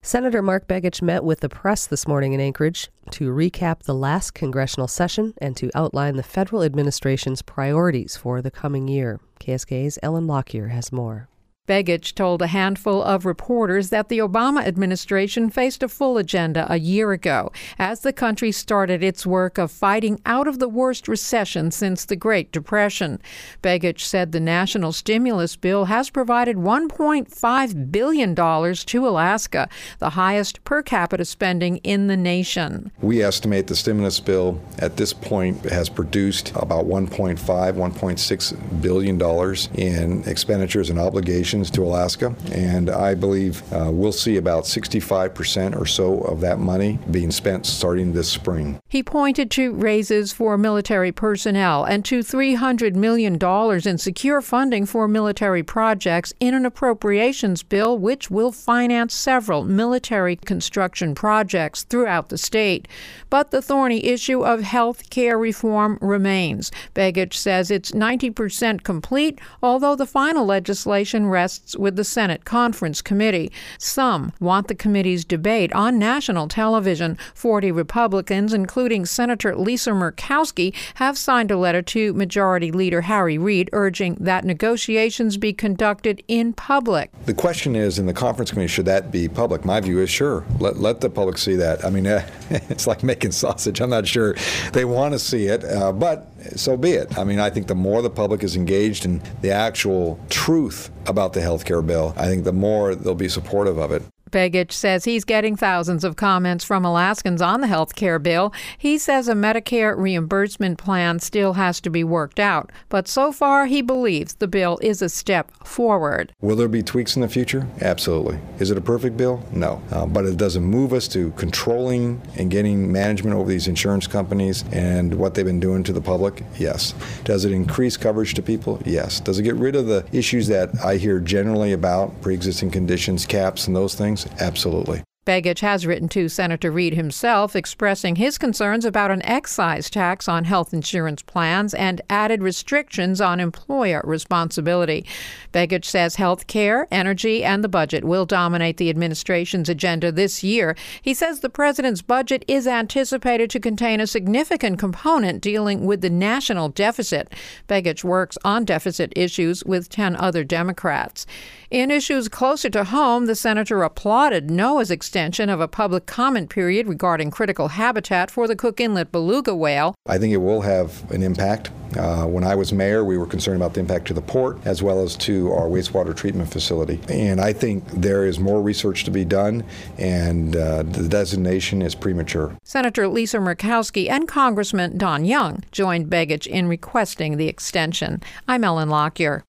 Senator Mark Begich met with the press this morning in Anchorage to recap the last congressional session and to outline the federal administration's priorities for the coming year. KSKA's Ellen Lockyer has more. Begich told a handful of reporters that the Obama administration faced a full agenda a year ago as the country started its work of fighting out of the worst recession since the Great Depression. Begich said the national stimulus bill has provided $1.5 billion to Alaska, the highest per capita spending in the nation. We estimate the stimulus bill at this point has produced about $1.6 billion in expenditures and obligations to Alaska, and I believe we'll see about 65% or so of that money being spent starting this spring. He pointed to raises for military personnel and to $300 million in secure funding for military projects in an appropriations bill which will finance several military construction projects throughout the state. But the thorny issue of health care reform remains. Begich says it's 90% complete, although the final legislation rests with the Senate Conference Committee. Some want the committee's debate on national television. 40 Republicans, including Senator Lisa Murkowski, have signed a letter to Majority Leader Harry Reid urging that negotiations be conducted in public. The question is, in the conference committee, should that be public? My view is sure. Let the public see that. I mean, it's like making sausage. I'm not sure they want to see it, but so be it. I mean, I think the more the public is engaged in the actual truth about the health care bill, I think the more they'll be supportive of it. Begich says he's getting thousands of comments from Alaskans on the health care bill. He says a Medicare reimbursement plan still has to be worked out, but so far he believes the bill is a step forward. Will there be tweaks in the future? Absolutely. Is it a perfect bill? No. But it doesn't move us to controlling and getting management over these insurance companies and what they've been doing to the public? Yes. Does it increase coverage to people? Yes. Does it get rid of the issues that I hear generally about, pre-existing conditions, caps, and those things? Absolutely. Begich has written to Senator Reid himself expressing his concerns about an excise tax on health insurance plans and added restrictions on employer responsibility. Begich says health care, energy, and the budget will dominate the administration's agenda this year. He says the president's budget is anticipated to contain a significant component dealing with the national deficit. Begich works on deficit issues with 10 other Democrats. In issues closer to home, the senator applauded NOAA's extension of a public comment period regarding critical habitat for the Cook Inlet beluga whale. I think it will have an impact. When I was mayor, we were concerned about the impact to the port as well as to our wastewater treatment facility. And I think there is more research to be done, and the designation is premature. Senator Lisa Murkowski and Congressman Don Young joined Begich in requesting the extension. I'm Ellen Lockyer.